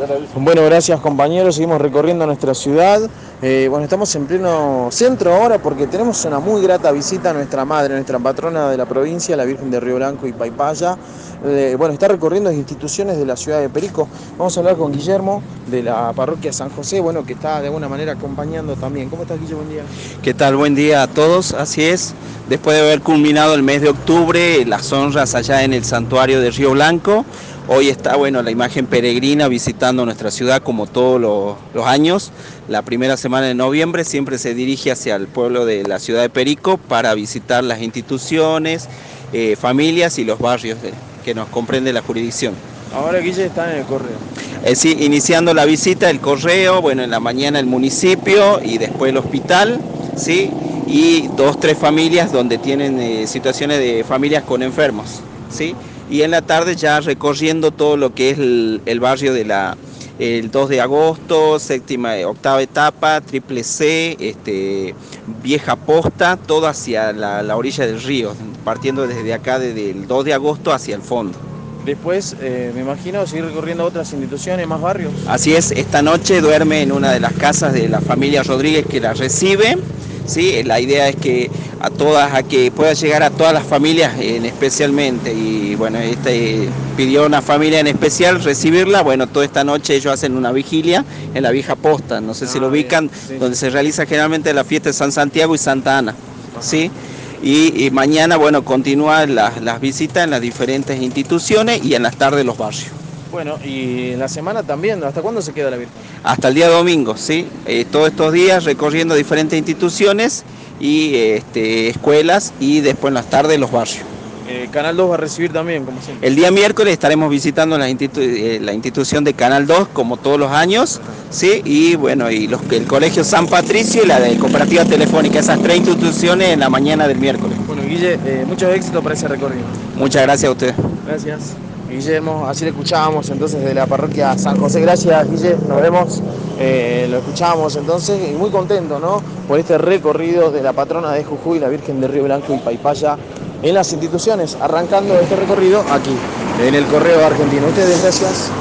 Bueno, gracias compañeros, seguimos recorriendo nuestra ciudad. Bueno, estamos en pleno centro ahora porque tenemos una muy grata visita a nuestra madre, nuestra patrona de la provincia, la Virgen de Río Blanco y Paipaya. Bueno, está recorriendo instituciones de la ciudad de Perico. Vamos a hablar con Guillermo de la parroquia San José, bueno, que está de alguna manera acompañando también. ¿Cómo estás, Guillermo? Buen día. ¿Qué tal? Buen día a todos. Así es, después de haber culminado el mes de octubre, las honras allá en el santuario de Río Blanco, hoy está, bueno, la imagen peregrina visitando nuestra ciudad como todos los años. La primera semana de noviembre siempre se dirige hacia el pueblo de la ciudad de Perico para visitar las instituciones, familias y los barrios que nos comprende la jurisdicción. Ahora Guille está en el correo. Sí, iniciando la visita, el correo, bueno, en la mañana el municipio y después el hospital, ¿sí? Y 2, 3 familias donde tienen situaciones de familias con enfermos, ¿sí? Y en la tarde ya recorriendo todo lo que es el barrio de el 2 de agosto, octava etapa, triple C, vieja posta, todo hacia la orilla del río, partiendo desde acá, desde el 2 de agosto hacia el fondo. Después, me imagino, seguir recorriendo otras instituciones, más barrios. Así es, esta noche duerme en una de las casas de la familia Rodríguez que la recibe, ¿sí? La idea es que a que pueda llegar a todas las familias especialmente, y bueno, pidió una familia en especial recibirla. Bueno, toda esta noche ellos hacen una vigilia en la vieja posta, no sé si lo ubican, sí. Donde se realiza generalmente la fiesta de San Santiago y Santa Ana, ¿sí? Y mañana, bueno, continúan las visitas en las diferentes instituciones y en las tardes los barrios. Bueno, y en la semana también, ¿hasta cuándo se queda la Virgen? Hasta el día domingo, ¿sí? Todos estos días recorriendo diferentes instituciones y escuelas, y después en las tardes los barrios. Canal 2 va a recibir también, como siempre. El día miércoles estaremos visitando la institución de Canal 2, como todos los años, ¿sí? Y bueno, el Colegio San Patricio y la de Cooperativa Telefónica, esas 3 instituciones en la mañana del miércoles. Bueno, Guille, mucho éxito para ese recorrido. Muchas gracias a ustedes. Gracias. Guillermo, así le escuchábamos entonces de la parroquia San José. Gracias, Guille, nos vemos. Lo escuchábamos entonces y muy contento, ¿no? Por este recorrido de la patrona de Jujuy, la Virgen de Río Blanco y Paipaya, en las instituciones, arrancando este recorrido aquí, en el Correo Argentino. Ustedes, gracias.